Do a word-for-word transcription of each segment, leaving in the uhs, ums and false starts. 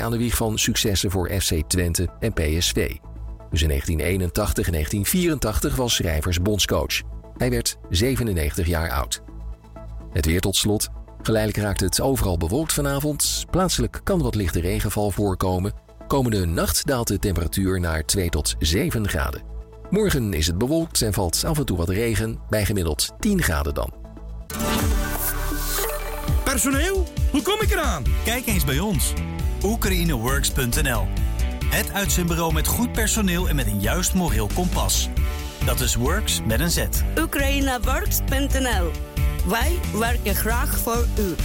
aan de wieg van successen voor F C Twente en P S V. Tussen negentien eenentachtig en negentien vierentachtig was Schrijvers bondscoach. Hij werd zevenennegentig jaar oud. Het weer tot slot. Geleidelijk raakt het overal bewolkt vanavond. Plaatselijk kan wat lichte regenval voorkomen. Komende nacht daalt de temperatuur naar twee tot zeven graden. Morgen is het bewolkt en valt af en toe wat regen, bij gemiddeld tien graden dan. Personeel? Hoe kom ik eraan? Kijk eens bij ons. Oekraïneworks punt n l. Het uitzendbureau met goed personeel en met een juist moreel kompas. Dat is Works met een Z. Oekraïneworks punt n l. Wij werken graag voor u.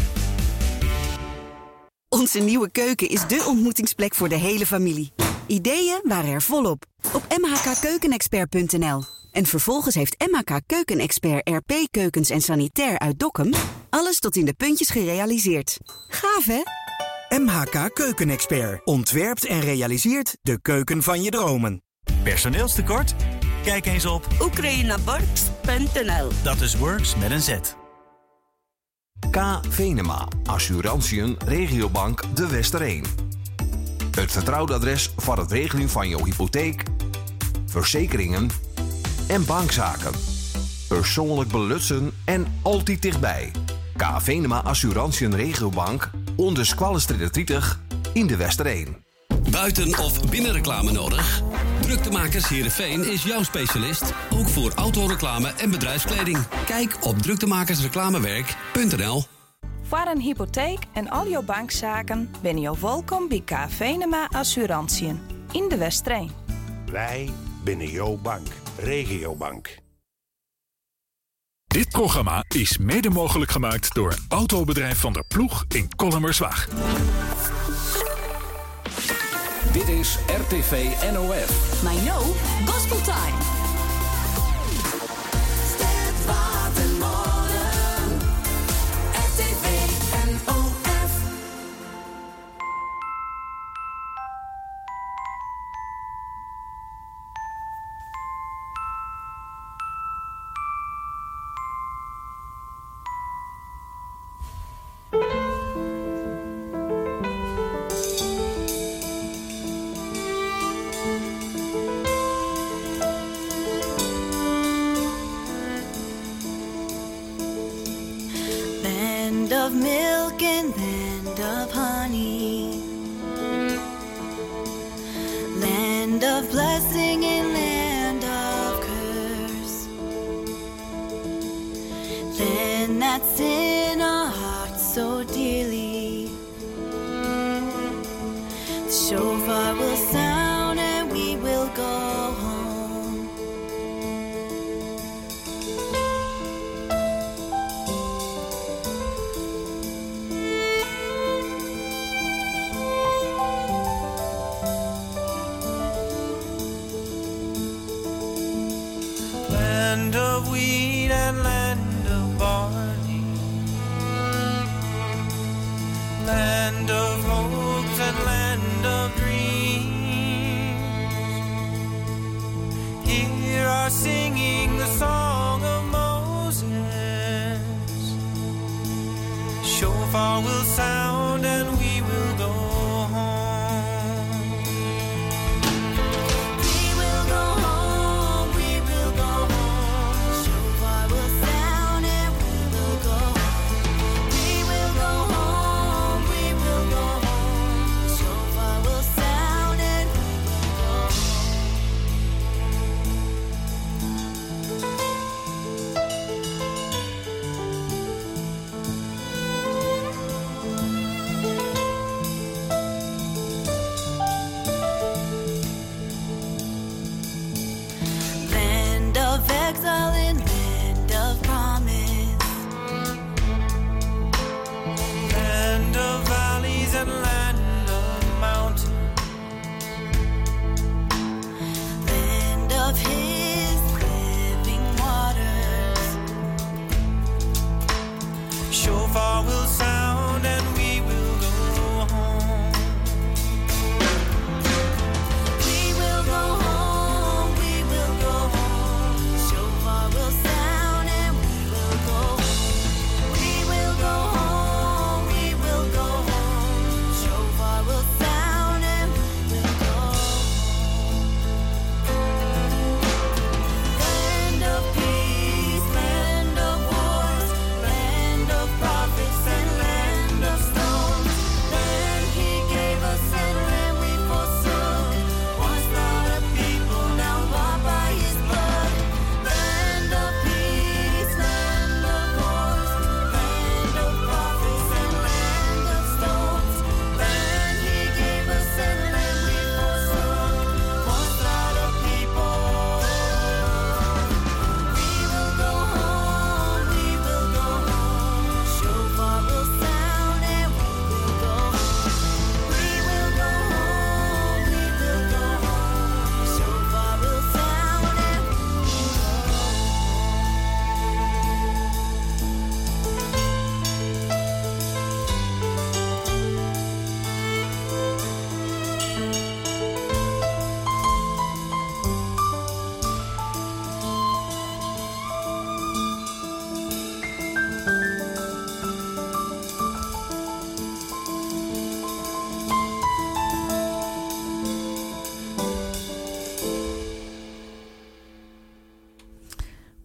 Onze nieuwe keuken is dé ontmoetingsplek voor de hele familie. Ideeën waren er volop. Op m h k keukenexpert punt n l. En vervolgens heeft M H K Keukenexpert R P Keukens en Sanitair uit Dokkum alles tot in de puntjes gerealiseerd. Gaaf, hè? M H K Keukenexpert ontwerpt en realiseert de keuken van je dromen. Personeelstekort? Kijk eens op Oekraïneworks punt n l. Dat is Works met een Z. K. Venema, Assurantiën, Regiobank de Westereen. Het vertrouwde adres voor het regelen van jouw hypotheek, verzekeringen en bankzaken. Persoonlijk belutsen en altijd dichtbij. K. Venema Assurantiën Regiobank, onder Squallenstreet twintig in de Westereen. Buiten- of binnenreclame nodig? Druktemakers Heerenveen is jouw specialist, ook voor autoreclame en bedrijfskleding. Kijk op druktemakersreclamewerk punt n l. Voor een hypotheek en al jouw bankzaken ben je welkom bij K. Venema Assurantiën in de Westereen. Wij binnen jouw bank, Regiobank. Dit programma is mede mogelijk gemaakt door Autobedrijf Van der Ploeg in Kollemerswaag. Dit is R T V N O F. My No Gospel Time. R T V N O F. Land of milk and land of honey, land of blessing and land of curse, land that's in our hearts so dearly. The shofar will sound and we will go home. Land of wheat and land of barley, land of hopes and land of dreams. Hear our singing the song of Moses. Shofar will sound and we will go home. We will go home, we will go home. Shofar will sound.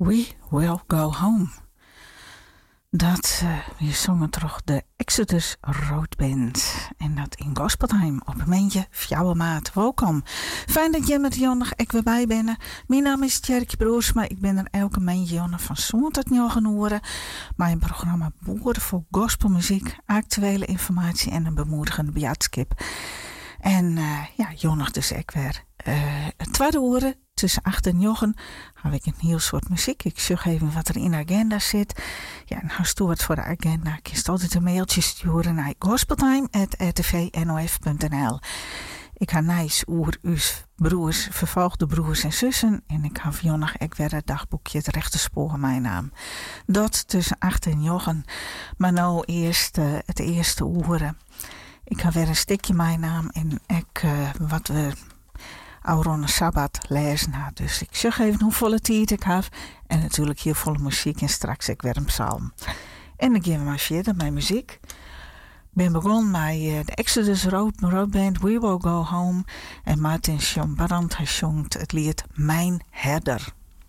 We Will Go Home. Dat uh, we zongen toch de Exodus Road Band. En dat in Gospeltime op een meentje fjouwe maat. Welkom. Fijn dat jij met Jonnig ek weer bij bent. Mijn naam is Tjerkje Broers, maar ik ben er elke meentje Jonnig van zo'n tot negen uur. Mijn programma Boeren voor gospelmuziek, actuele informatie en een bemoedigende bejaardskip. En uh, ja, Jonnig dus ik weer. Uh, het tweede uur tussen acht en negen heb ik een heel soort muziek. Ik zeg even wat er in de agenda zit. Ja, en als je wat voor de agenda, kun je altijd een mailtje sturen naar gospeltime at r t v n o f punt n l. Ik ga nice oer us broers, vervolgde broers en zussen. En ik ga voor Jonnig ik weer het dagboekje het rechte spoor mijn naam. Dat tussen acht en negen. Maar nou eerst uh, het eerste uren. Ik ga weer een stukje mijn naam en ik uh, wat we Auronne Sabbat lezen. Nou, dus ik zeg even hoe volle tijd ik heb. En natuurlijk heel volle muziek en straks ik weer een psalm. En dan gaan we maar verder met muziek. Ik ben begonnen met uh, de Exodus Road, Road Band, We Will Go Home. En Martin Schombrand, hij zongt het lied Mijn Herder.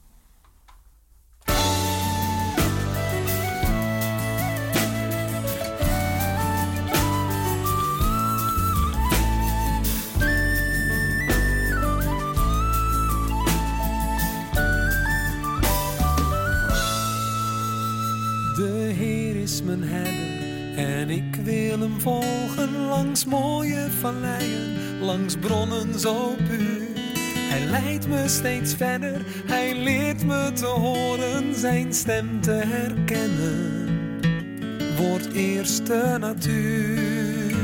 De Heer is mijn herder en ik wil hem volgen langs mooie valleien, langs bronnen zo puur. Hij leidt me steeds verder, hij leert me te horen, zijn stem te herkennen, wordt eerste natuur.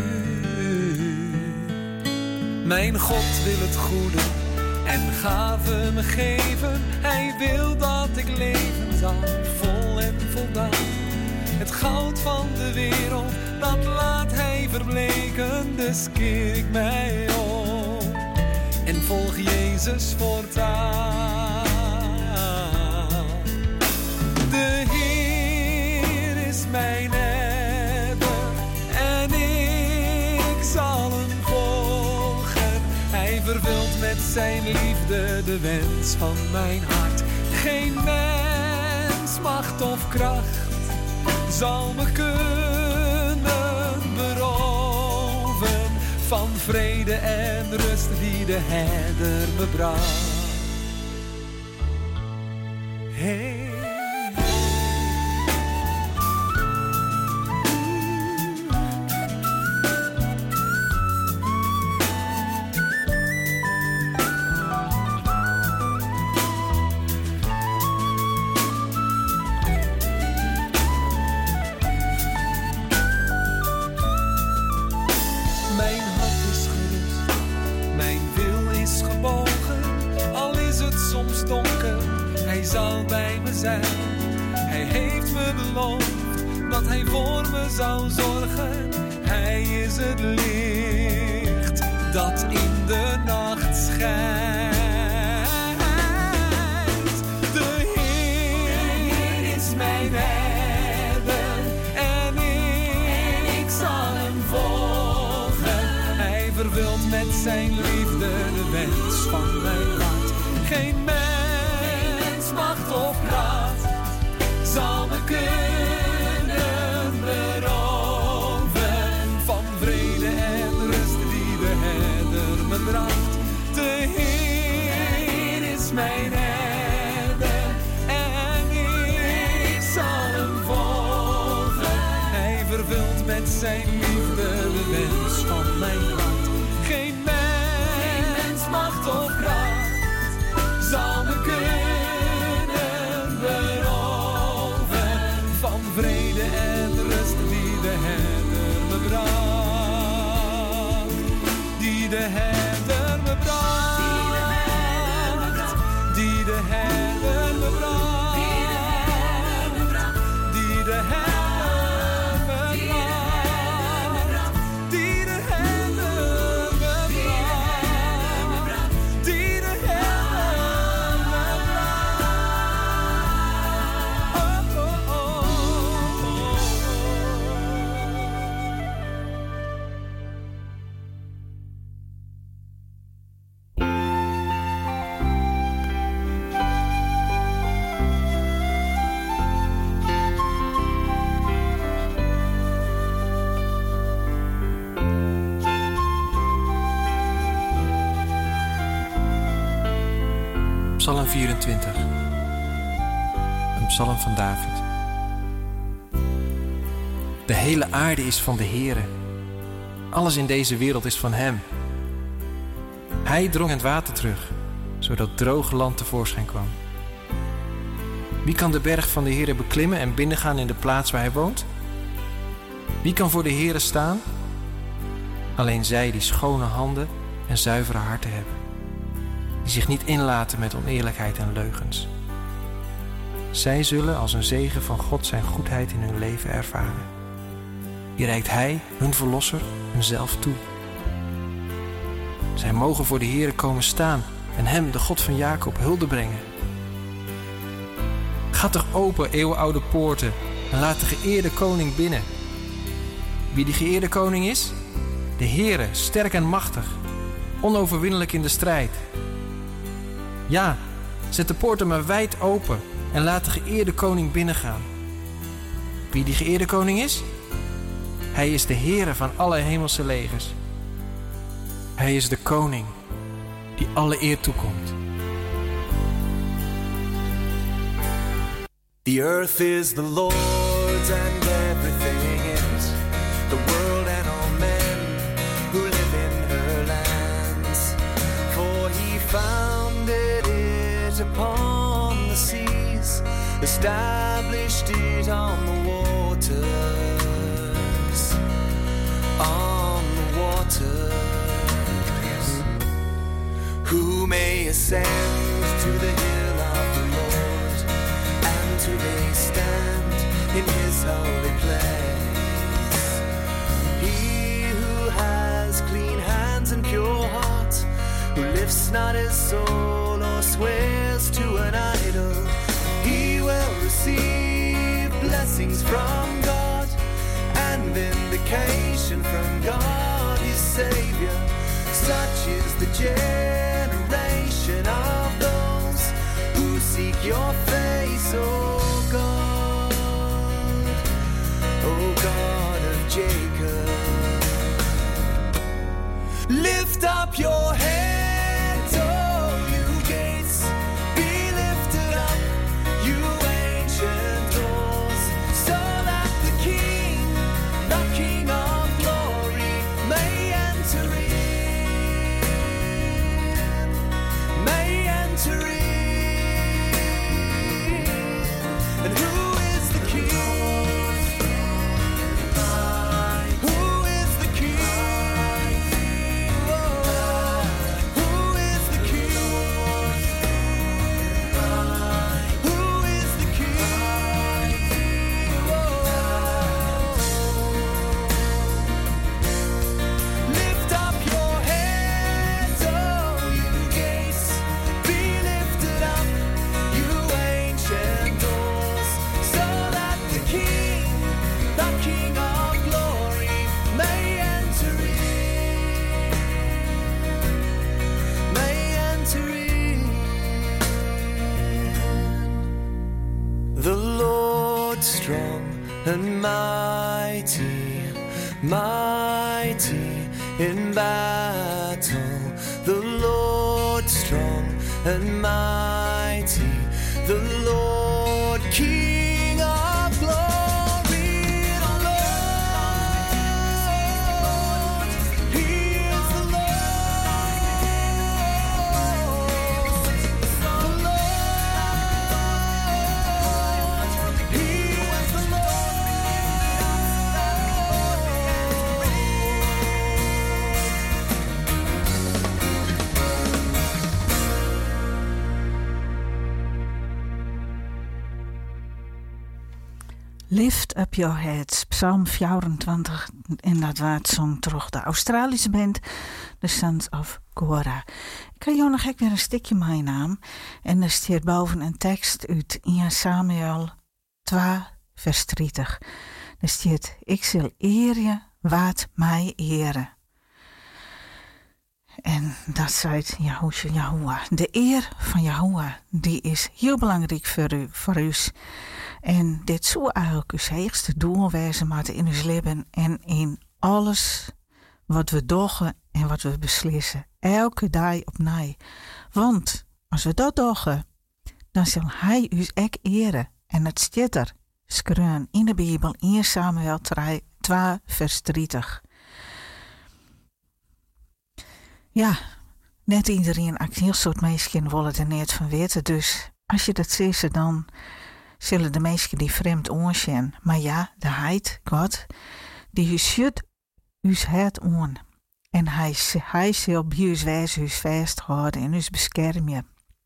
Mijn God wil het goede en gave me geven, hij wil dat ik leven zal, vol en voldaan. Het goud van de wereld, dat laat hij verbleken, dus keer ik mij om en volg Jezus voortaan. De Heer is mijn herder en ik zal hem volgen. Hij vervult met zijn liefde de wens van mijn hart. Geen mens, macht of kracht zal me kunnen beroven van vrede en rust die de herder me bracht. Hey. Hij heeft me beloofd dat hij voor me zou zorgen. Hij is het licht dat in de nacht schijnt. De Heer is mijn herder en ik, en ik zal hem volgen. Hij vervult met zijn liefde de wens van mijn hart. Geen mens, macht of kracht zal me kunnen beroven van vrede en rust die de herder me bracht. De Heer is mijn herder en ik zal hem volgen. Hij vervult met zijn liefde de wens van mijn hart. Geen mens, macht of kracht zal me kunnen vrede en rust die de herder me bracht, die de herder me bracht, die de herder me bracht, die de herder me bracht, die de herder me bracht, die de herder me bracht. Oh, oh, oh. Oh. 'Cause Psalm vierentwintig. Een psalm van David. De hele aarde is van de Heere. Alles in deze wereld is van Hem. Hij drong het water terug, zodat droog land tevoorschijn kwam. Wie kan de berg van de Heere beklimmen en binnengaan in de plaats waar Hij woont? Wie kan voor de Heere staan? Alleen zij die schone handen en zuivere harten hebben, die zich niet inlaten met oneerlijkheid en leugens. Zij zullen als een zegen van God zijn goedheid in hun leven ervaren. Die reikt Hij, hun verlosser, hunzelf toe. Zij mogen voor de Heere komen staan en Hem, de God van Jacob, hulde brengen. Ga toch open, eeuwenoude poorten, en laat de geëerde koning binnen. Wie die geëerde koning is? De Heere, sterk en machtig, onoverwinnelijk in de strijd. Ja, zet de poorten maar wijd open en laat de geëerde koning binnengaan. Wie die geëerde koning is? Hij is de Heere van alle hemelse legers. Hij is de koning die alle eer toekomt. The earth is the Lord's and everything in it, the world and all men who live in her lands. For He founded it upon the seas, established it on the waters, on the waters. Who may ascend to the hill of the Lord, and who may stand in His holy place? He who has clean hands and pure heart, who lifts not his soul or swears to an idol, he will receive blessings from God and vindication from God his Savior. Such is the generation of those who seek your face, O God, O God of Jacob. Lift up your heads, O you gates, be lifted up, you ancient doors, so that the King, the King of glory, may enter in, may enter in. And who is the King? Who is the King? Oh, who is the King? Who is the King? Oh, lift up your heads, oh you gates, be lifted up, you ancient doors, so that the King, the King of glory, may enter in, may enter in. The Lord strong and mighty, mighty in battle. The Lord strong and mighty, the Lord King of glory. The Lord, He is the Lord. The Lord, He is the Lift Up Your Heads, Psalm vierentwintig, en dat waard zong terug de Australische band The Sons of Korah. Ik kan jou nog even weer een stukje meenemen en er staat boven een tekst uit Eerste Samuel twee, vers dertig. Er staat, ik zal eer wat mij eren. En dat zegt Yahuwah. De eer van Yahuwah, die is heel belangrijk voor u, voor u. En dit zou eigenlijk uw heiligste doel wezen moeten in ons leven en in alles wat we doen en wat we beslissen. Elke dag opnieuw. Want als we dat doen, dan zal hij ons ook eren. En het staat er, schreeuwen in de Bijbel, in Samuel twee, vers dertig. Ja, net iedereen, een heel soort mensen willen er net van weten. Dus als je dat zegt, dan zullen de mensen die vreemd aanzien. Maar ja, de heid, God, die schudt ons hart aan. En hij, hij zal bij ons wijzen, ons vasthouden en ons beschermen.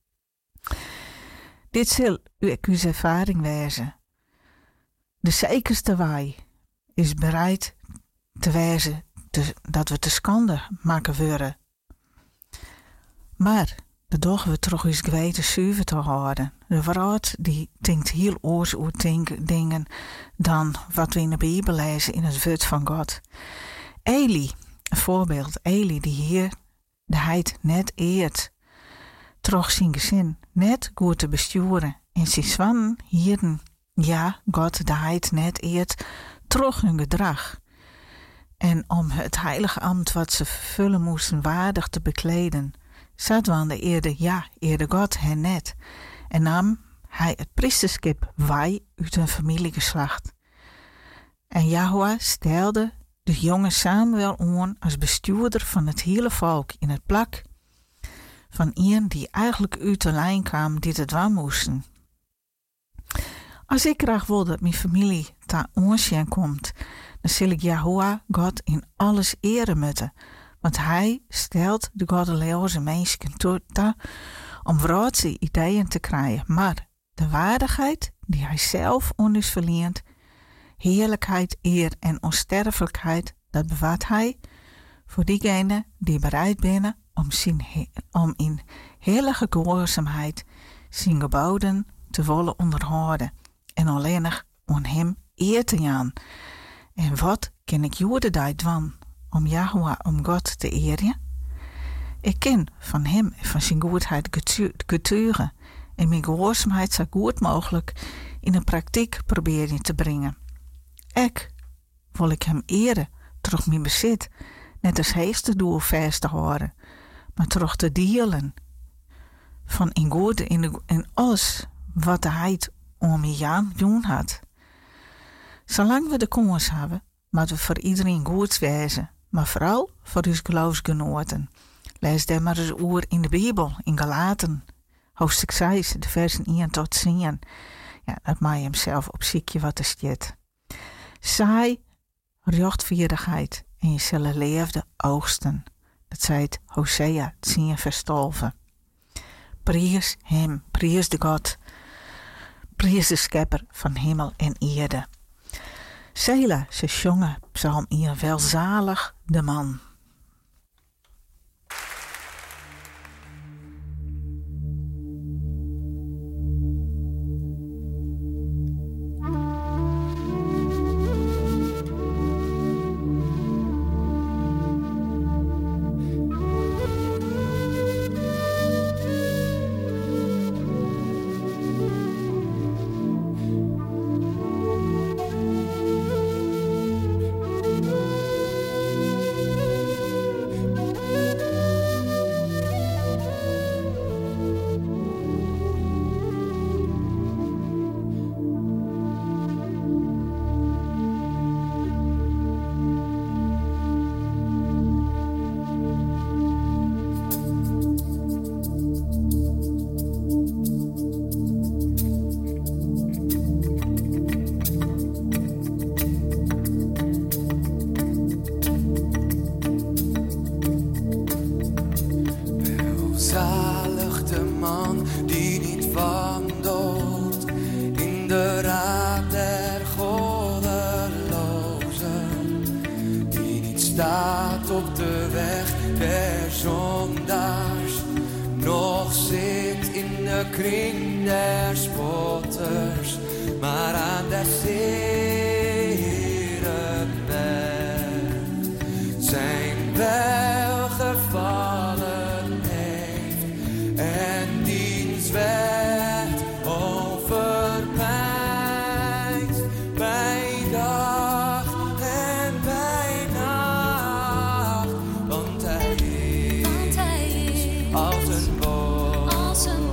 Dit zal ook uw ervaring wijzen. De zekerste wij is bereid te wijzen te, dat we te schande maken worden. Maar de dag we terug ons geweten zuiver te houden. De vrouw die denkt heel oors over dingen dan wat we in de Bijbel lezen in het woord van God. Eli, een voorbeeld. Eli die hier de heid net eert. Troch zijn gezin net goed te besturen. En zijn zwanen hierden, ja, God de heid net eert, troch hun gedrag. En om het heilige ambt wat ze vervullen moesten waardig te bekleden, zat aan de eerde, ja, eerde God hen net. En nam hij het priesterschap wij uit hun familiegeslacht. En Jahua stelde de jonge Samuel aan als bestuurder van het hele volk in het plak van een die eigenlijk uit de lijn kwam die het wel moesten. Als ik graag wil dat mijn familie daar aanzien komt, dan zal ik Jahua God in alles eren moeten, want hij stelt de goddeloze mensen toe om wrootse ideeën te krijgen, maar de waardigheid die hij zelf ons verleent, heerlijkheid, eer en onsterfelijkheid, dat bewaart hij voor diegenen die bereid zijn om, zijn, om in heilige gehoorzaamheid zijn geboden te willen onderhouden en alleen nog aan hem eer te gaan. En wat ken ik Joden daar doen om Jahua, om God te eren? Ik ken van hem en van zijn goedheid getuigen en mijn gehoorzaamheid zo goed mogelijk in de praktijk proberen te brengen. Ik wil ik hem eren, terug mijn bezit, net als heeste doel vast te houden, maar terug te delen van in goed in, de, in alles wat de heid om me Jan doen had. Zolang we de kans hebben, moeten we voor iedereen goed wijzen, maar vooral voor ons geloofsgenoten. Lees daar maar eens oer in de Bijbel, in Galaten, hoofdstuk zes, de versen één tot tien. Ja, dat maak je hem zelf op ziekje wat er staat. Saai rechtvaardigheid en je zullen leefde oogsten. Dat zei het Hosea tien vers twaalf. Prijs hem, prijs de God, prijs de schepper van hemel en aarde. Sela, ze zongen psalm één, welzalig de man. Als een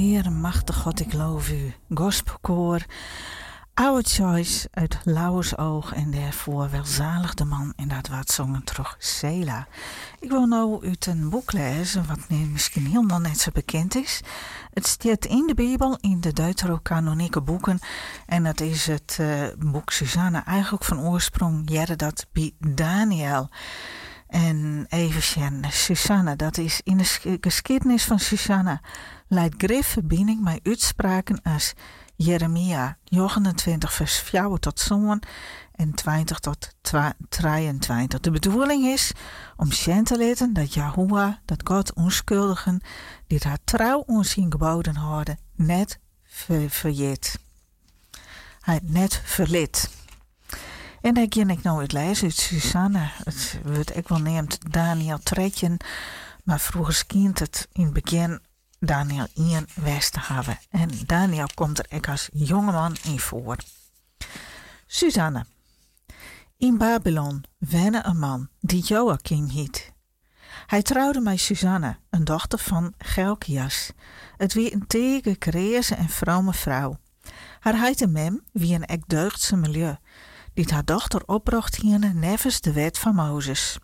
Heere, machtig God, ik loof u. Gospelkoor, Our Choice uit Lauwersoog en daarvoor welzalig de man. En dat wat zongen terug Sela. Ik wil nou uit een boek lezen wat misschien helemaal net zo bekend is. Het staat in de Bijbel, in de Deuterocanonieke boeken. En dat is het uh, boek Susanna, eigenlijk van oorsprong jaren dat bij Daniel. En even zien, Susanna, dat is in de geschiedenis van Susanna leidt grif verbinding met uitspraken als Jeremia negenentwintig vers vier tot zo'n en twintig tot drieëntwintig. De bedoeling is om zien te laten dat Jehovah, dat God onschuldigen, die haar trouw ons zijn geboden houden, net ver, verjet. Hij net verliet. En dan ga ik nou het lezen uit Susanna. Het wordt ik wel neemt Daniel Tretjen, maar vroeger schijnt het in het begin Daniel één west te hebben. En Daniel komt er ook als jongeman in voor. Susanna. In Babylon wenne een man die Joachim heet. Hij trouwde met Susanna, een dochter van Gelkias. Het wie een tege, kreeze en vrome vrouw. Haar heette Mem wie een ek deugdse milieu, die haar dochter opbracht hierne nevens de wet van Mozes.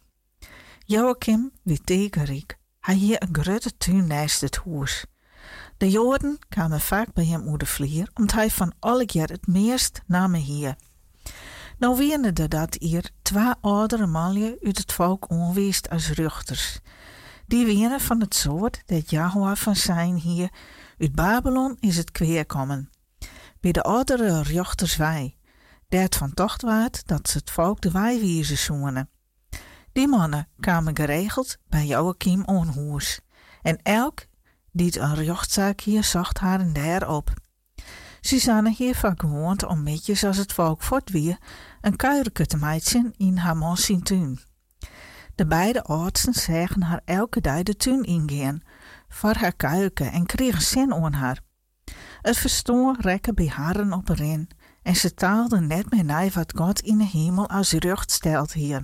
Joachim wie tegenriek. Hij hier een grote tuin naast het huis. De Joden kwamen vaak bij hem uit de vlier, omdat hij van alle jaar het meest namen hier. Nou wierde dat hier twee oudere mannen uit het volk onweest als ruchters. Die wieren van het soort dat Jehovah van zijn hier uit Babylon is het kweerkomen. Bij de oudere ruchters wij, dat van tocht waard dat ze het volk de wijwiezen zoenen. Die mannen kwamen geregeld bij Joachim onhuis. En elk die een rechtszaak hier zocht haar en daar op. Susanne hier van gewoond om metjes als het volk voortwier een kuierke te meidsen in haar mans zijn tuin. De beide oudsten zagen haar elke dag de tuin ingaan voor haar kuiken en kregen zin aan haar. Het verstoor rekken bij haren op erin en ze taalden net meer naar wat God in de hemel als recht stelt hier.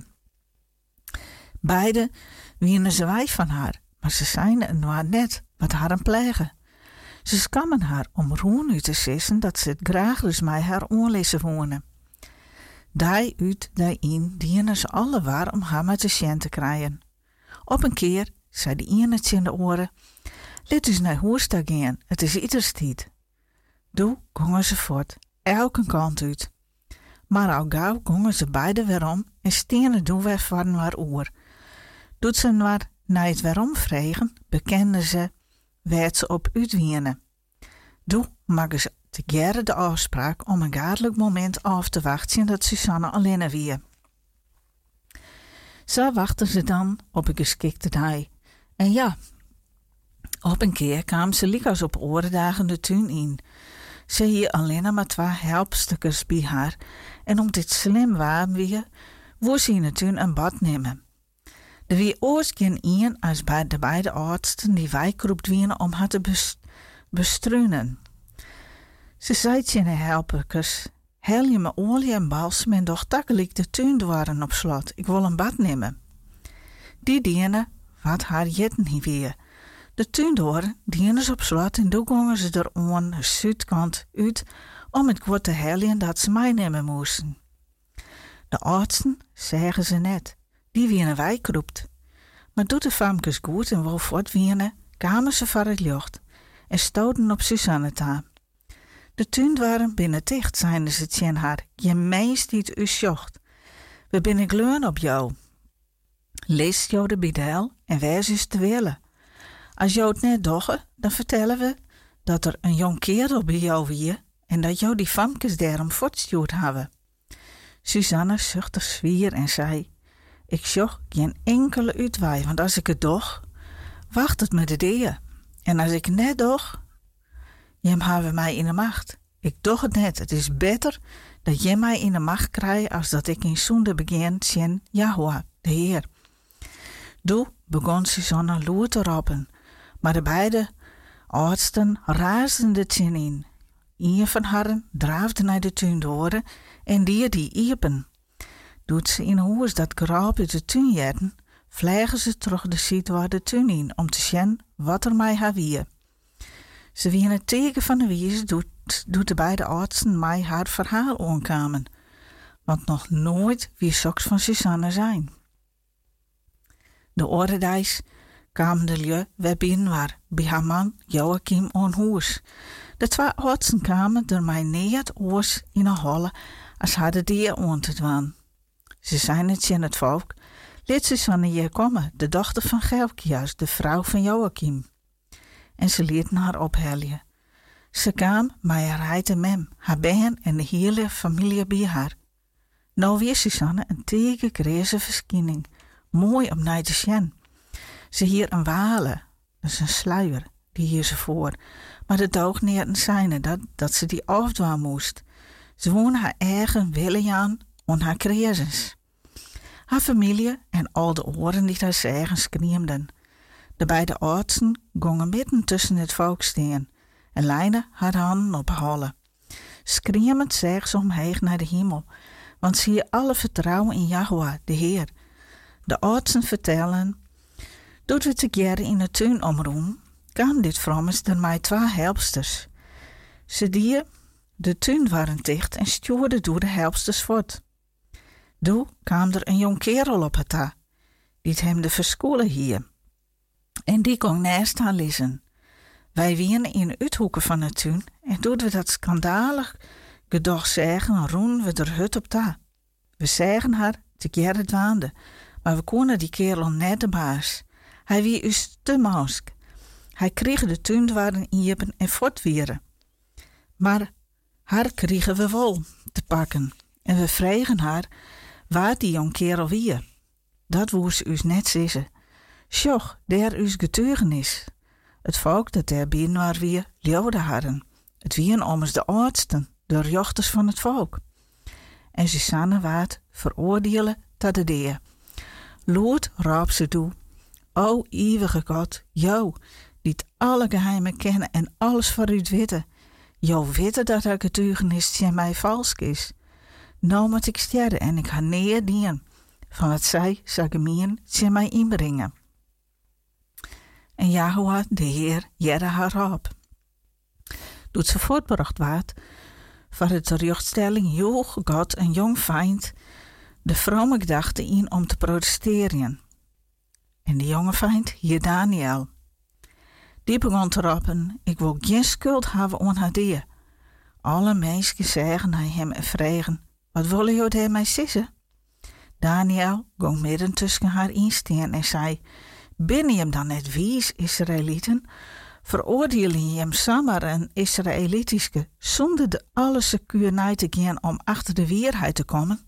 Beide wienen ze wij van haar, maar ze zijn er nou net wat haar aan plegen. Ze skammen haar om roen uit te sissen dat ze het graag dus mij haar onlezen wonen. Die uit, die in, dienen ze alle waar om haar met de sjen te krijgen. Op een keer zei de een het in de oren, let dus naar huis te gaan, het is iederstijd. Doe gongen ze voort, elke kant uit. Maar al gauw gongen ze beide weer om en stenen doen weer van haar oor. Doet ze maar naar het weerom vregen, bekenden ze, werd ze op uitwienen. Doe maken ze te gerre de afspraak om een gaardelijk moment af te wachten dat Susanne alleen weer. Zo wachten ze dan op een geschikte dag. En ja, op een keer kwamen ze likas op orendagen de tuin in. Ze hier alleen maar twee helpstukkers bij haar en om dit slim waren weer, woe ze in de tuin een bad nemen. Er wie oors geen een als bij de beide oudsten die wijkroept wienen om haar te best, bestruinen. Ze zei tegen de helpers, hel je me olie en balsem en doch takkelijk de tuin dwaren op slot, ik wil een bad nemen. Die dienen wat haar jetten hier weer. De tuin door dienen ze op slot en toen gingen ze er aan de zuidkant uit om het goed te helien dat ze mij nemen moesten. De oudsten zeggen ze net. Die wienen wijkroept. Maar doet de famkes goed en wou voortwienen, kwamen ze voor het licht en stoten op Susanne ta. De tuindwaren binnen dicht, zeiden ze tegen haar, je meest die het u zocht. We binnen gleun op jou. Lees jou de bidel en wijs is te willen. Als jou het net dogge, dan vertellen we dat er een jong kerel bij jou wie en dat jou die famkes daarom voortstuurd hebben. Susanne zuchtte zwier en zei, ik zocht geen enkele uitwaai, want als ik het doch, wacht het me de deur. En als ik het net doch, jem hebben mij in de macht. Ik doch het net, het is beter dat je mij in de macht krijgt als dat ik in zonde begin zien Jehovah, de Heer. Doe begon Susanne loer te roepen, maar de beide oudsten raasden de zin in. Een van haren draafde naar de tuin door en die die iepen. Doet ze in huis dat graap uit de tuin jetten, vliegen ze terug de ziet waar de tuin in om te zien wat er mij haar wie. Ze wien het teken van de wies doet, doet de beide artsen mij haar verhaal onkamen, want nog nooit wie zoks van Susanne zijn. De oordijs kwamen de lieu waar binnen waar, bij haar man Joachim aan huis. De twee artsen kwamen door mij neer het oors in een holle als hadden die aan te doen. Ze zijn het in het volk, liet Susanne hier komen, de dochter van Gelkias, de vrouw van Joachim. En ze lieten haar opheljen. Ze kwam met haar heid en mem, haar been en de hele familie bij haar. Nou weer Susanne een tege grijze verschijning, mooi om naar te zien. Ze hier een wale, dat is een sluier, die hier ze voor, maar de doog neer zijn dat, dat ze die afdwaan moest. Ze woonde haar eigen willen aan en haar kreezens. Haar familie en al de oren die haar zeggen schreeuwden. De beide artsen gingen midden tussen het volk staan en leiden haar handen op halen. Schreeuwend zag ze omheen naar de hemel, want zie je alle vertrouwen in Yahweh, de Heer. De artsen vertellen, doet we together in de tuin omroen, kwam dit vrommers door mij twee helpsters. Ze die de tuin waren dicht en stuurden door de helpsters voort. Toen kwam er een jong kerel op het ta, die hem de verscholen hier. En die kon naast haar lezen. Wij wienen in de uithoeken van de tuin en toen we dat schandalig gedoch zeggen, roen we de hut op ta. We zeggen haar te keren dwaande, maar we konden die kerel net de baas. Hij wie us te mausk. Hij kreeg de tuindwaren injepen en voortwieren. Maar haar kregen we wel te pakken en we vregen haar waar die jong kerel wie. Dat woest us net zeggen. Sjoch, der us getuigenis. Het volk dat er binnen waar wie leeuwde hadden. Het wien ommers de oudsten, de rechters van het volk. En Susanne waard veroordelen tot de deer. Lood raap ze toe. O eeuwige God, jou, die het alle geheimen kennen en alles voor u weten. Jou weten dat haar getuigenis tegen mij vals is. Nou moet ik sterren en ik ga neer dien. Van wat zij, zou gemeen, tegen mij inbrengen. En Yahweh, de Heer, jerde haar op. Doet ze voortbracht waard, voor de terechtstelling joeg God een jong feind de vrome gedachte in om te protesteren. En de jonge feind hier Daniel. Die begon te roepen, ik wil geen schuld hebben aan haar dier. Alle mensen zeggen naar hem en vragen, wat willen jullie er mij zeggen? Daniel ging midden tussen haar instaan en zei, ben je hem dan net wies, Israëlieten? Veroordelen je hem samen een Israëlitische, zonder de alle secuur te gaan om achter de waarheid te komen?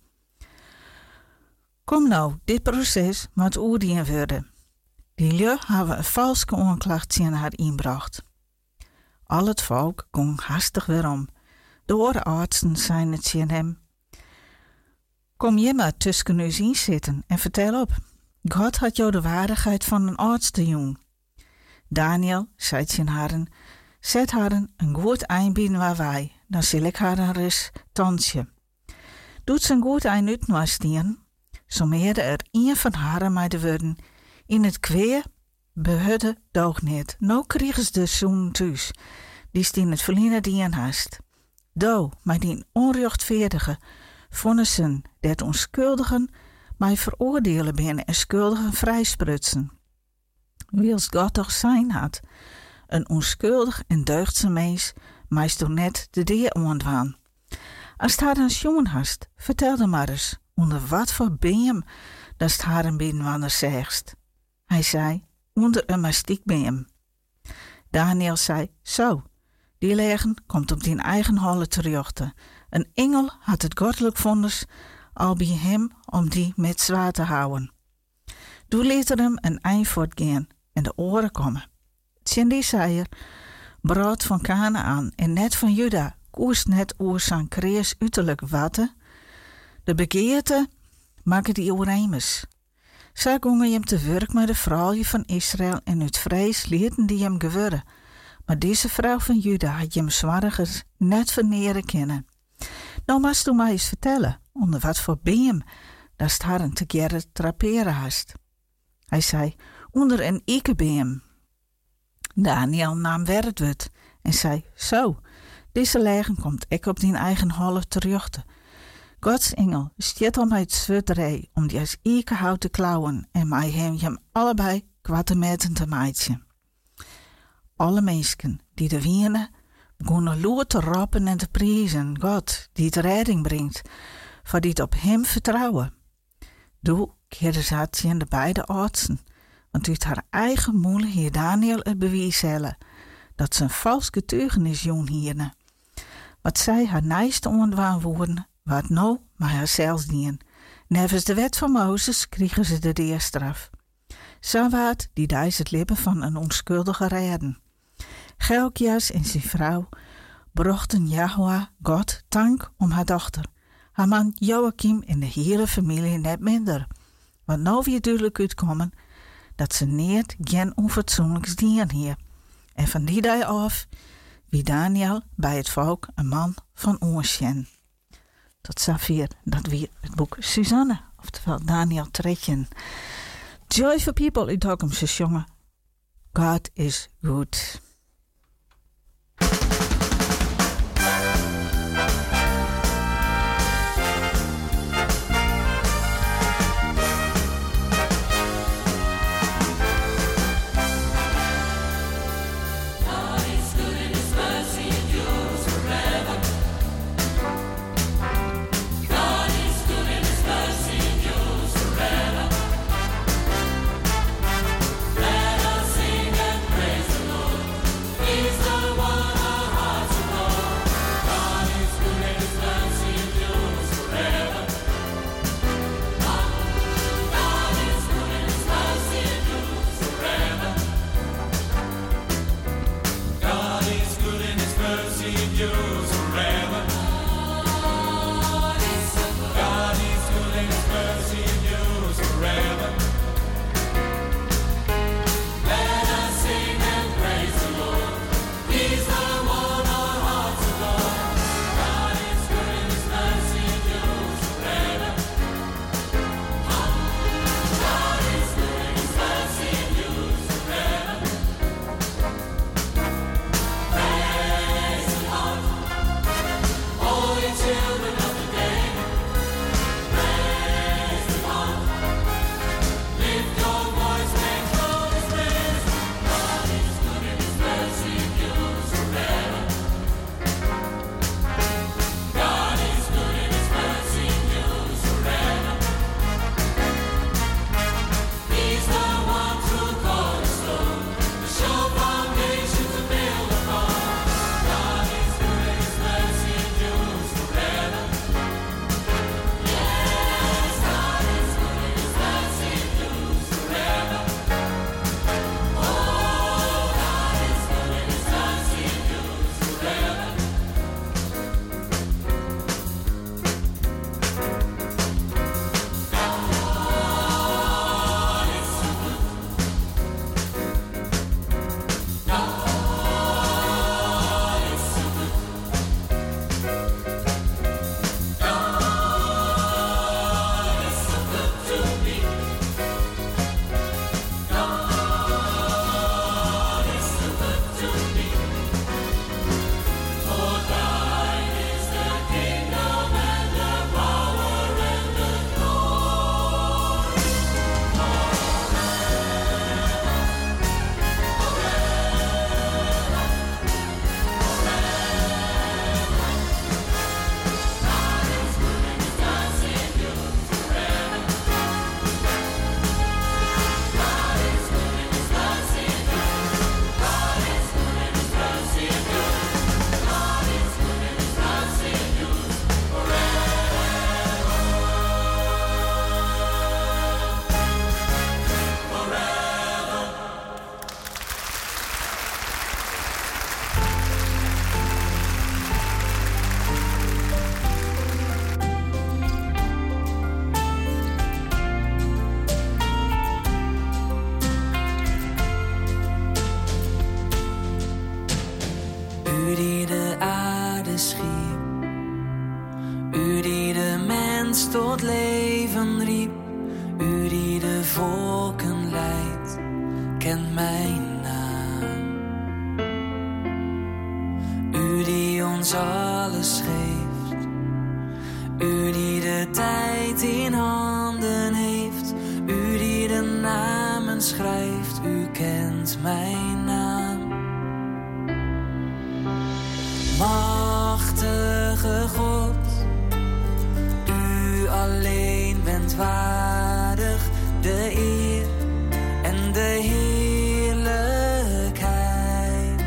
Kom nou, dit proces moet oordelen worden. Die lui hebben een valse aanklacht tegen haar inbracht. Al het volk ging hastig weer om. De oorartsen zijn het tegen hem. Kom je maar tussen u zien zitten en vertel op. God had jou de waardigheid van een arts te doen. Daniel zei tegen haar, zet haar een goed eind binnen waar wij, dan zal ik haar een ris tonsje. Doet ze een goed eind uit naar stien, zo meerde er een van haar mij de woorden, in het kweer behudde doog niet. Nou kregen ze de zoon thuis, die stien het verliezen die aan haast. Do, maar die onrechtvaardige, vonnissen dat onschuldigen mij veroordelen binnen en schuldigen vrijsprutsen. Wils God toch zijn had, een onschuldig en deugdse mens, meist toch net de deer ontwaan. Als het haar een jongen hast, vertel dan maar eens, onder wat voor beem dat het haar een binnenwander zegst. Hij zei, onder een mastiekbeem. Daniel zei, zo, die legen komt op die eigen holle terjochten. Een engel had het goddelijk vonnis al bij hem om die met zwaar te houden. Toen liet er hem een eind voortgaan en de oren komen. Tjendie zei er, brood van Kanaan en net van Juda, koers net oer zijn krees uiterlijk watten. De begeerte maken die ooremers. Zij gingen hem te werk met de vrouwje van Israël en uit vrees lieten die hem geworden. Maar deze vrouw van Juda had hem zwarigers net verneren kennen. Nou moest u mij eens vertellen, onder wat voor beem dat het haar een te keren traperen hast. Hij zei, onder een ikebeem. Daniel nam werkwoord en zei, zo, deze legen komt ik op die eigen half terug. Gods engel stiet al mij het zwutterij om die als ieke hout te klauwen en mij hem hem allebei kwatte meten te maatje. Alle mensen die de wienen begonnen loer te rappen en te prijzen God die het redding brengt, voor die het op hem vertrouwen. Doe keerde ze het in de beide artsen, want uit haar eigen moeder hier Daniel het bewijs hellen dat ze een vals getuigenis jong hierne. Wat zij haar nijste ontwaan worden, wat nou maar haarzelfs dien. Nevens de wet van Mozes kregen ze de deerstraf. Zo waard die deze het lippen van een onschuldige redden. Gelkias en zijn vrouw brachten Yahweh God dank om haar dochter. Haar man Joachim en de hele familie net minder. Want nou weer duidelijk uitkomen dat ze niet geen onfatsoenlijks dieren hier. En van die dag af wie Daniel bij het volk een man van oorsjen. Tot zover dat weer het boek Suzanne, oftewel Daniel Tretjen. Joyful people uit Dokkumse jongen. God is good. tot leven riep. U die de volken leidt, kent mijn naam. ons alles geeft. U die de tijd in handen heeft. U die de namen schrijft. U kent mijn naam. Machtige God, u alleen bent waardig de eer en de heerlijkheid.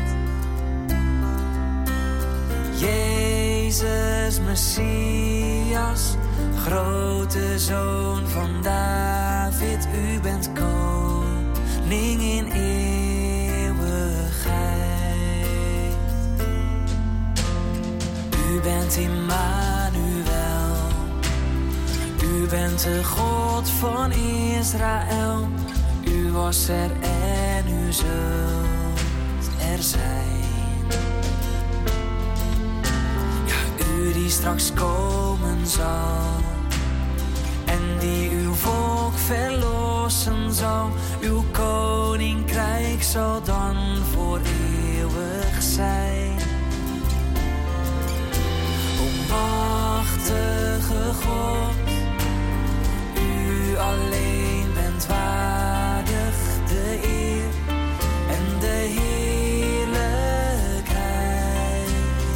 Jezus Messias, grote Zoon van David, u bent koning in eeuwigheid. U bent Immanuel, u bent de God van Israël. U was er en u zult er zijn. Ja, u die straks komen zal en die uw volk verlossen zal. Uw koninkrijk zal dan voor eeuwig zijn. O machtige God, u alleen bent waardig de eer en de heerlijkheid.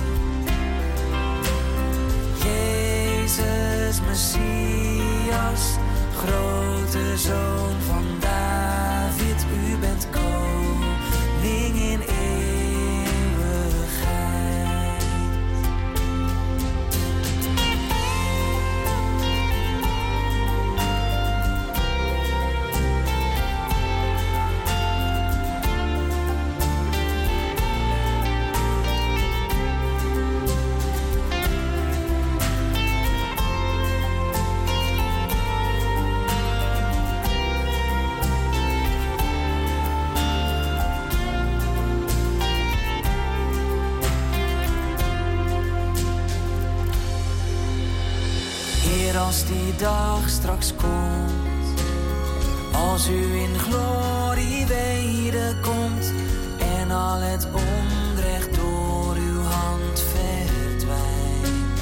Jezus Messias, grote Zoon van David, u bent koning in eeuwigheid. Als die dag straks komt, als u in glorie wederkomt en al het onrecht door uw hand verdwijnt.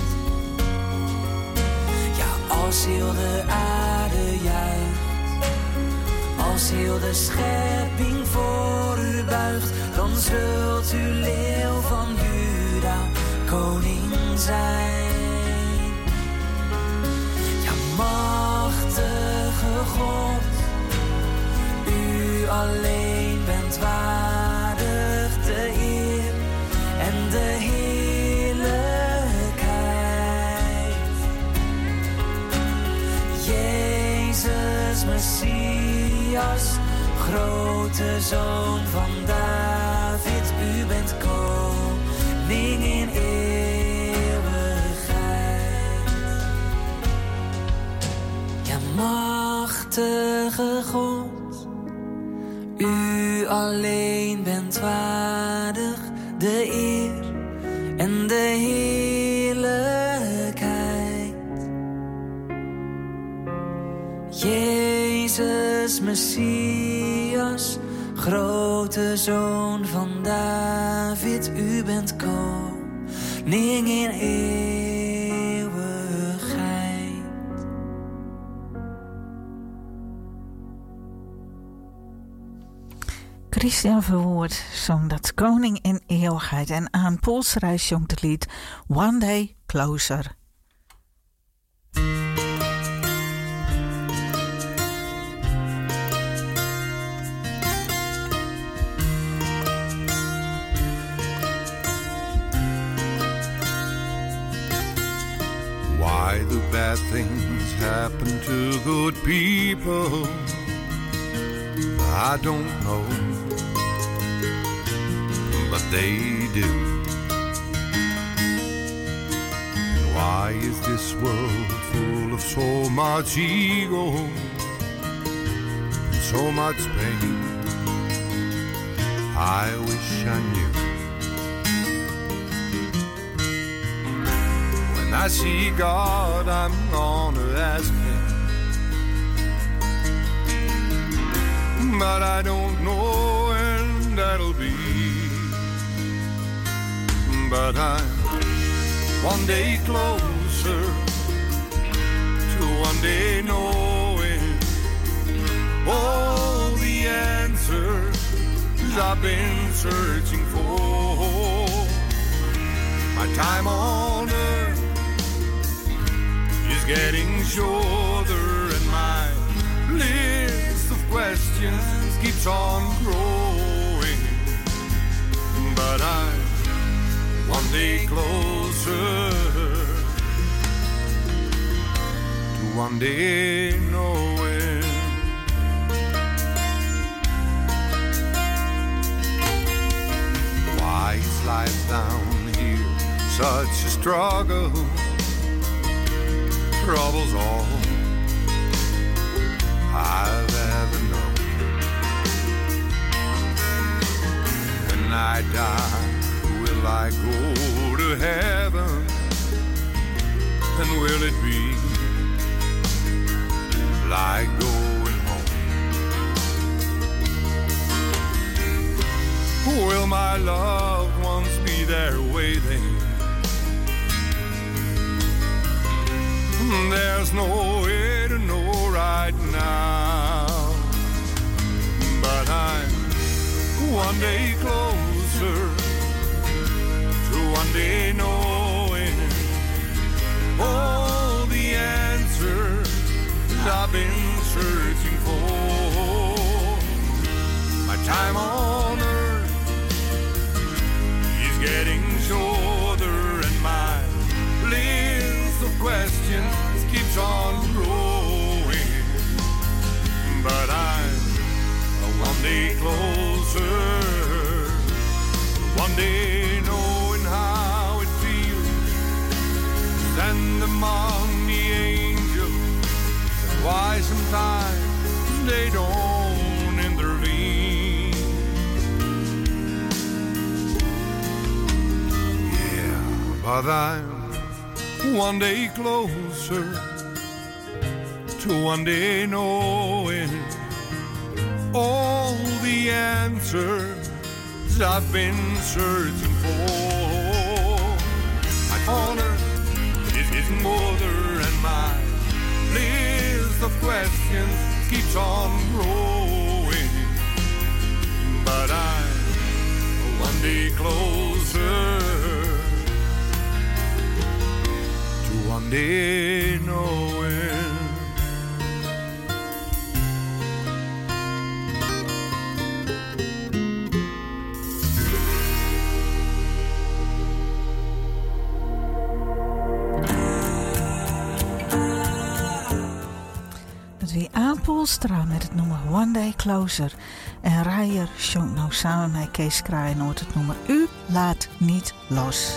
Ja, als heel de aarde juicht, als heel de schepping voor u buigt, dan zult u leeuw van Juda koning zijn. Machtige God, u alleen bent waardig de eer en de heerlijkheid. Jezus Messias, grote Zoon van David, u bent koning in eeuwigheid. Machtige God, u alleen bent waardig de eer en de heerlijkheid. Jezus Messias, grote Zoon van David, u bent koning in eeuwigheid. Christian Verwoerd zong dat koning in eeuwigheid en aan Polsreis zong het lied One Day Closer. Why do bad things happen to good people? I don't know, but they do. And why is this world full of so much ego and so much pain? I wish I knew. When I see God, I'm gonna ask Him, but I don't know when that'll be. But I'm one day closer to one day knowing all the answers I've been searching for. My time on earth is getting shorter and my list of questions keeps on growing. But I'm one day closer to one day knowing. Why is life down here such a struggle? Trouble's all I've ever known. When I die, will I go to heaven? And will it be like going home? Will my loved ones be there waiting? There's no way to know right now. But I'm one day closer to one day knowing all the answers I've been searching for. My time on earth is getting shorter and my list of questions keeps on growing. But I'm one day closer, one day knowing how it feels to stand among the angels, and why sometimes they don't intervene. Yeah, but I'm one day closer to one day knowing all the answers I've been searching for. My honor is getting older and my list of questions keeps on growing. But I'm one day closer to one day knowing. Wie Apelstra met het nummer One Day Closer. En Rijer zongt nou samen met Kees Kraaienoord het nummer U laat niet los.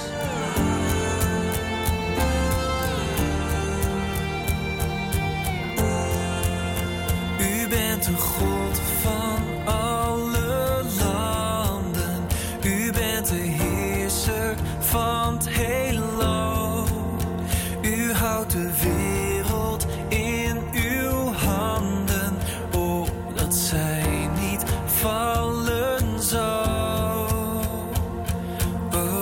U bent een God van alle landen. U bent de heerser van het heelal. U houdt de wereld in uw handen, opdat zij niet vallen zal. Oh.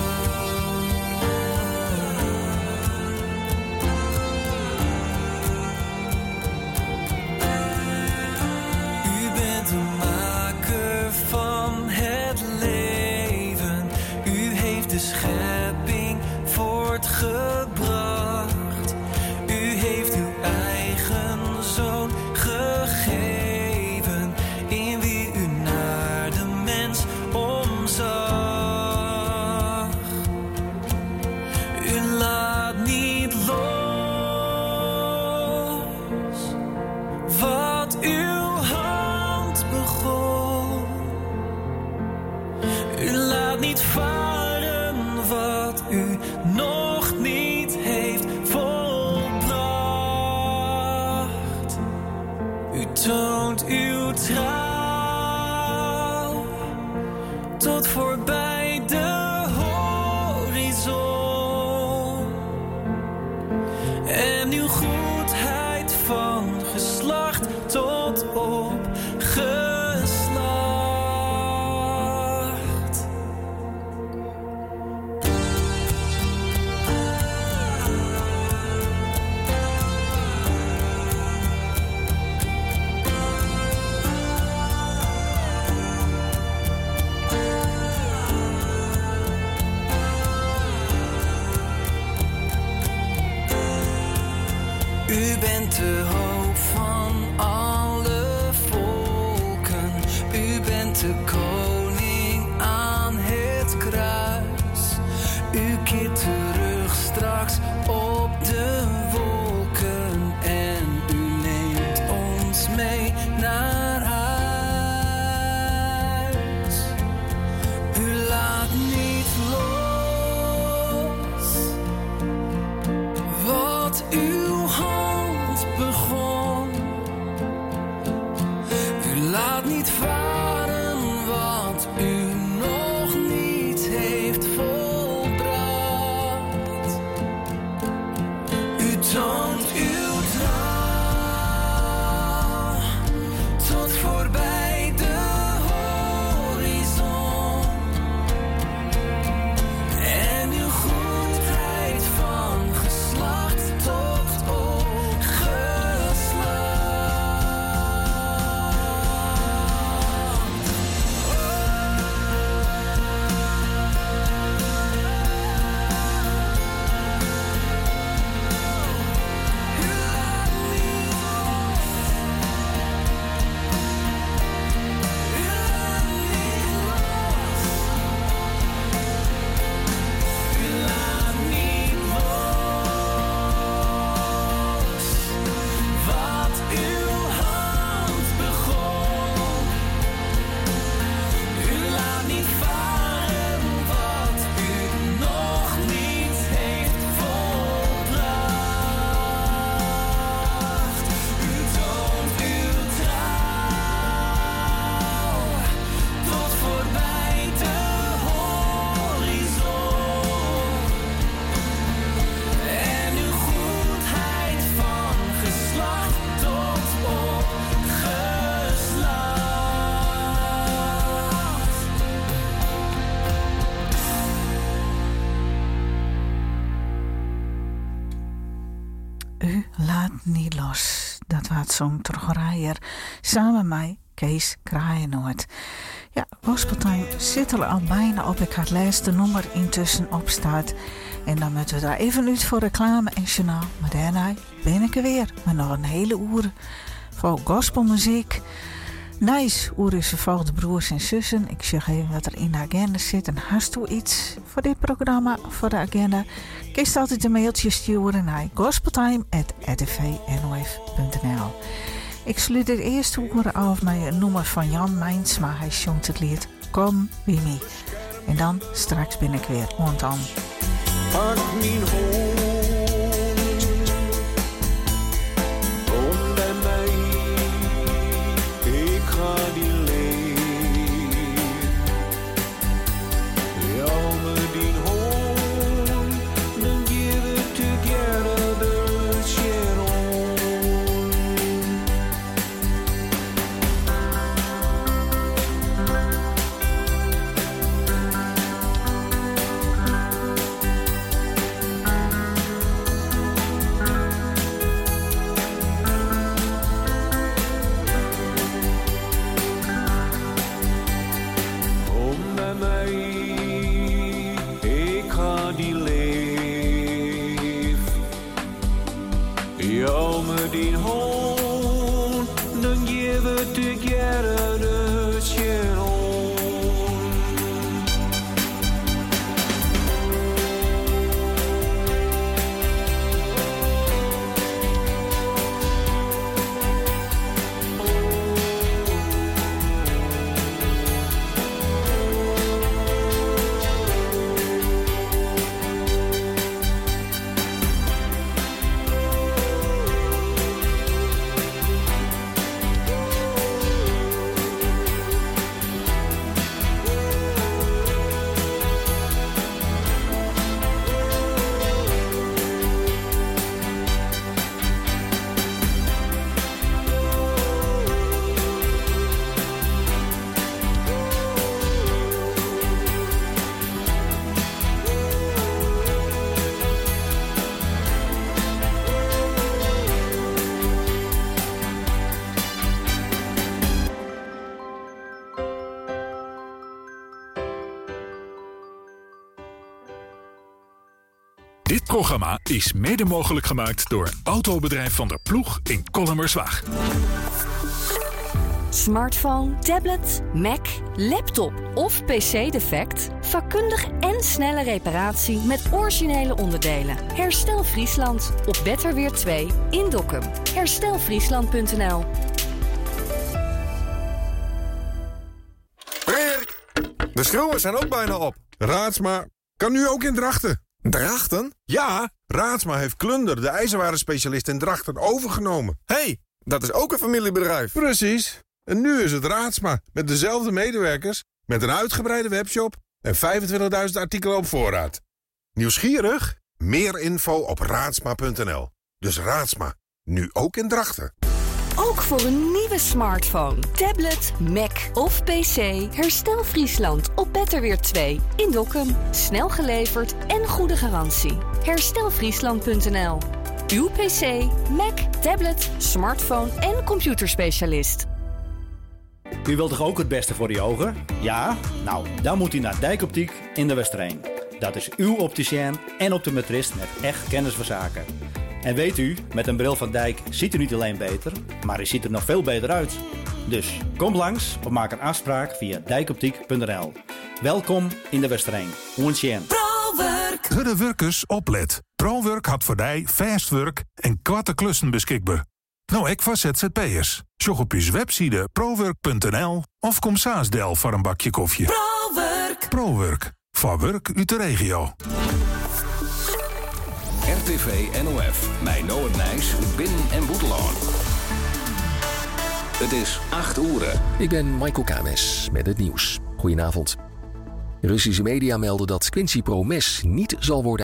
U bent de maker van het leven. U heeft de schepping voortgebracht. U heeft uw eigen zoon gegeven, in wie u naar de mens omzag. U laat niet los wat uw hand begon. U laat niet varen wat u nog niet heeft volbracht. U toont uw trouw tot voorbij de horizon. En uw goedheid van geslacht tot op geslacht. U bent de hoop van alle volken. U bent de koning aan het kruis. U keert terug straks op de wolken. En u neemt ons mee naar huis. U laat niet los wat uw hand begon. U laat niet varen wat u nog niet heeft volbracht. U toont uw trouw tot voorbij de horizon. En uw goedheid van geslacht tot op geslacht. U laat niet los. Dat was zo'n trogerijer. Samen met mij, Kees Kraaienoord. Ja, Gospeltime zit er al bijna op. Ik had het laatste nummer intussen op staat. En dan moeten we daar even uit voor reclame en journaal. Maar daarna ben ik er weer. Maar nog een hele uur voor gospelmuziek. Nice, oer is vervolgde broers en zussen. Ik zeg even wat er in de agenda zit. En hast u iets voor dit programma, voor de agenda? Kies altijd een mailtje sturen naar gospeltime at r t v n o f punt n l. Ik sluit het eerste uur af met een nummer van Jan Mijnsma. Hij zongt het lied Kom Bij Me. En dan straks ben ik weer. Want dan... Pak mijn hond, kom bij mij, ik ga die leven. Jou met die hond, dan give it together the shadow. Jou met die hond, dan give it together the shadow. Dit programma is mede mogelijk gemaakt door Autobedrijf Van der Ploeg in Kollemerswaag. Smartphone, tablet, Mac, laptop of P C-defect? Vakkundig en snelle reparatie met originele onderdelen. Herstel Friesland op Betterweer twee in Dokkum. herstel friesland punt n l. De schroeven zijn ook bijna op. Raadsma kan nu ook in Drachten. Drachten? Ja, Raadsma heeft Klunder, de ijzerwarenspecialist in Drachten, overgenomen. Hé, hey, dat is ook een familiebedrijf. Precies. En nu is het Raadsma, met dezelfde medewerkers, met een uitgebreide webshop en vijfentwintigduizend artikelen op voorraad. Nieuwsgierig? Meer info op raadsma punt n l. Dus Raadsma, nu ook in Drachten. Ook voor een nieuwe smartphone, tablet, Mac of P C. Herstel Friesland op Betterweer twee in Dokkum. Snel geleverd en goede garantie. herstel friesland punt n l. Uw P C, Mac, tablet, smartphone en computerspecialist. U wilt toch ook het beste voor uw ogen? Ja? Nou, dan moet u naar Dijkoptiek in de Westereen. Dat is uw opticien en optometrist met echt kennis van zaken. En weet u, met een bril van Dijk ziet u niet alleen beter, maar u ziet er nog veel beter uit. Dus kom langs of maak een afspraak via dijkoptiek punt n l. Welkom in de Westereen. Oensjen. ProWork. De werkers oplet. ProWork had voor die fast work en kwarte klussen beschikbaar. Nou, ik voor Z Z P'ers. Zoek op uw website prowork punt n l of kom Saasdel voor een bakje koffie. ProWork. ProWork. Voor werk uit de regio. R T V N O F, mijn Noord Nijs, Binnen en Boeteloon. Het is acht uur. Ik ben Michael Kames met het nieuws. Goedenavond. Russische media melden dat Quincy Promes niet zal worden